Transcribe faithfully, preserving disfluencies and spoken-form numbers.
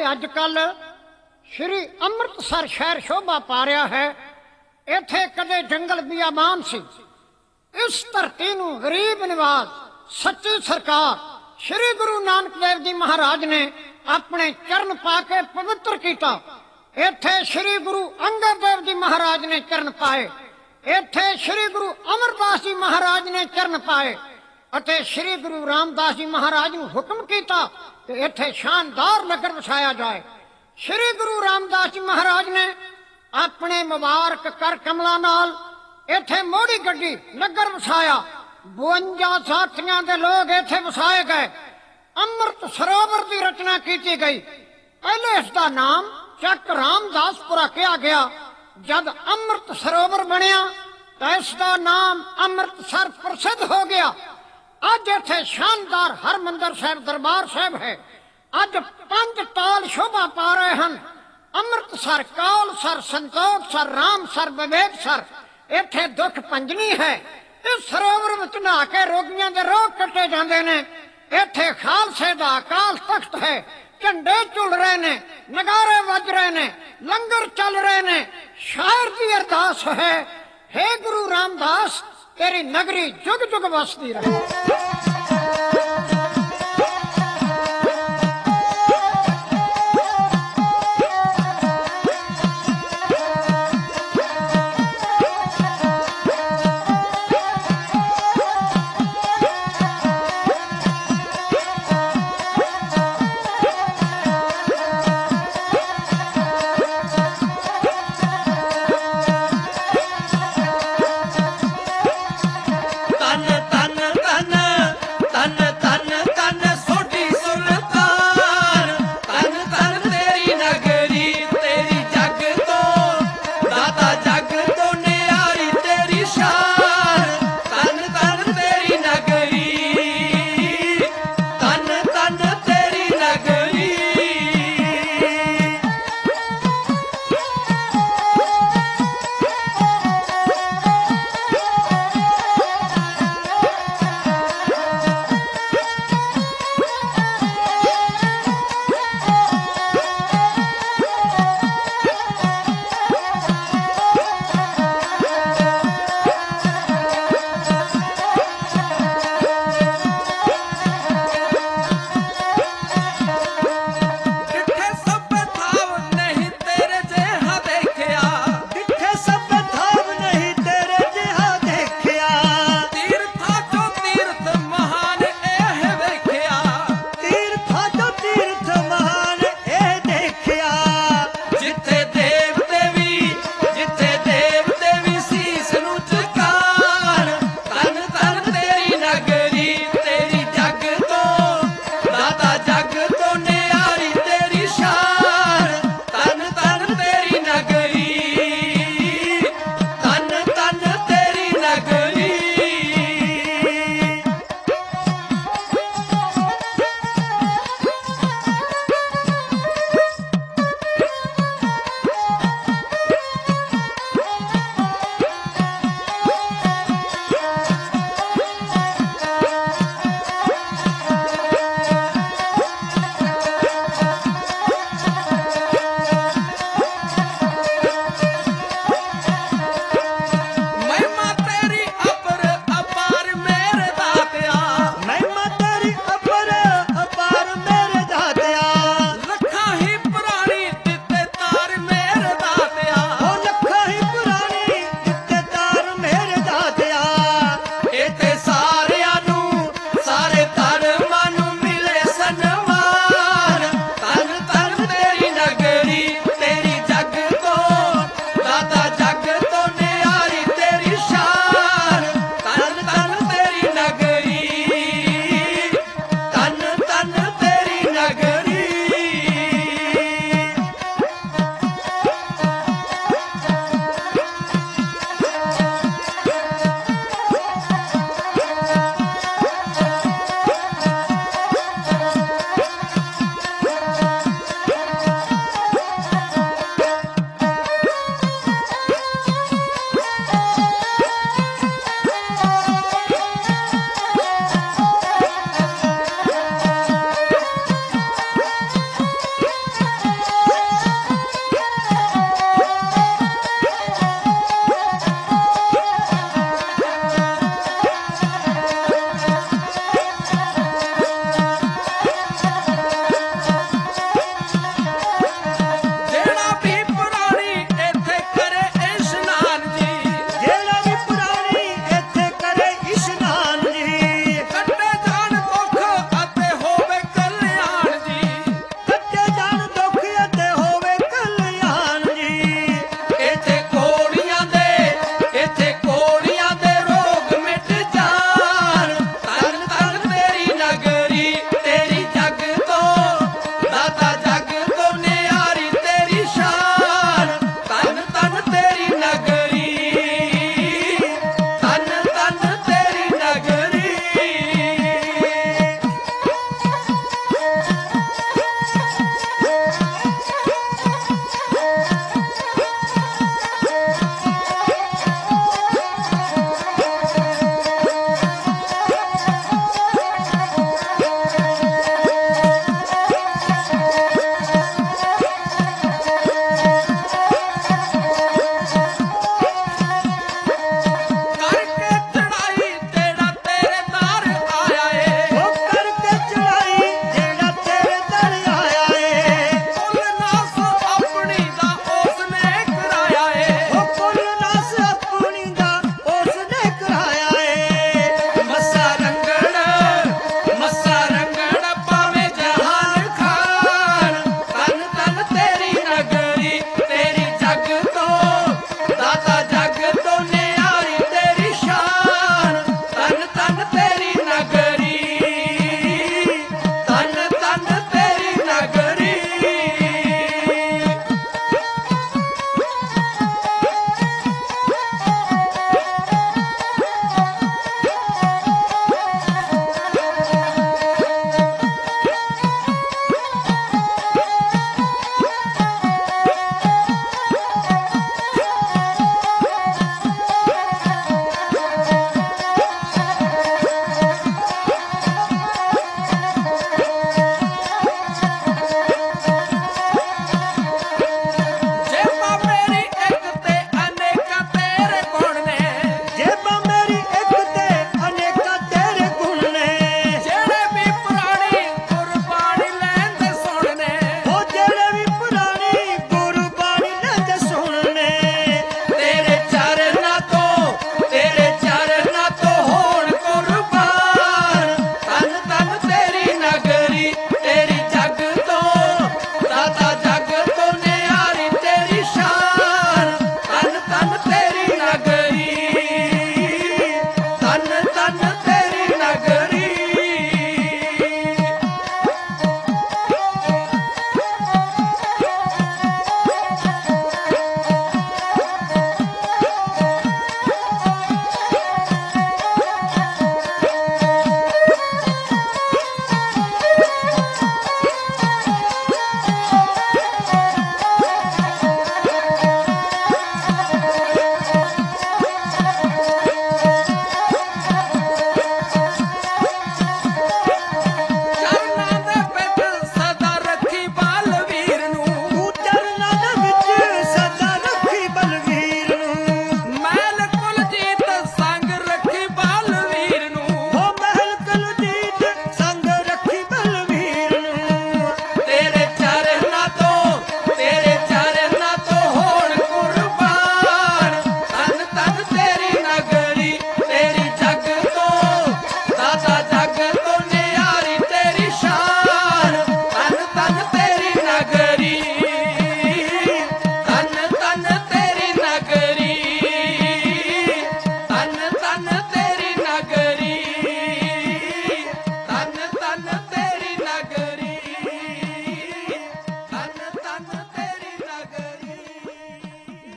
अजकल श्री अमृतसर शहर शोभा पा रहा है। इत्थे कदे जंगल बियाबान सी। इस धरती नूं गरीब निवाज सच्ची सरकार श्री गुरु नानक देव जी महाराज ने अपने चरण पाके पवित्र किया। इत्थे श्री गुरु अंगद देव जी महाराज ने चरण पाए। इत्थे श्री गुरु अमरदास जी महाराज ने चरण पाए अते श्री गुरु रामदास जी महाराज ने हुक्म किया कि इत्थे शानदार नगर वसाया जाए। श्री गुरु रामदास जी महाराज ने अपने मुबारक कर कमलों नाल इत्थे मोड़ी गड्डी नगर वसाया। बवंजा साथियां दे लोग इत्थे वसाए गए। अमृत सरोवर की रचना की गई। पहले इसका नाम चक रामदासपुरा किया गया। जब अमृत सरोवर बनया तो इसका नाम अमृतसर प्रसिद्ध हो गया। अज इत्थे शानदार हरमंदिर साहिब दरबार साहिब है। अज पंज ताल शोभा पा रहे हैं। अमृतसर, कौलसर, संतोखसर, रामसर, विवेकसर। इत्थे दुख पंजनी है। इस सरोवर में नहा के रोगियों के रोग कटे जाते हैं। इत्थे खालसे दा अकाल तख्त है। झंडे झुल रहे ने, नगारे बज रहे ने, लंगर चल रहे ने। शायर की अरदास है, हे गुरु रामदास तेरी नगरी जुग जुग बसती रहे।